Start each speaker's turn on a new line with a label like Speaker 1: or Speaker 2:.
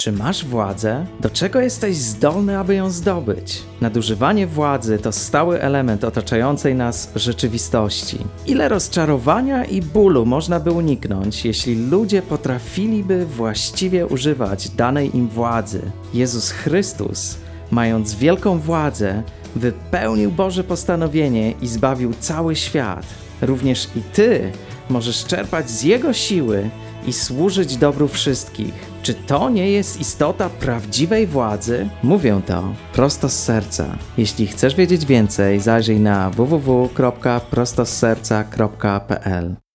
Speaker 1: Czy masz władzę? Do czego jesteś zdolny, aby ją zdobyć? Nadużywanie władzy to stały element otaczającej nas rzeczywistości. Ile rozczarowania i bólu można by uniknąć, jeśli ludzie potrafiliby właściwie używać danej im władzy? Jezus Chrystus, mając wielką władzę, wypełnił Boże postanowienie i zbawił cały świat. Również i Ty możesz czerpać z Jego siły i służyć dobru wszystkich. Czy to nie jest istota prawdziwej władzy? Mówię to prosto z serca. Jeśli chcesz wiedzieć więcej, zajrzyj na www.prostozserca.pl.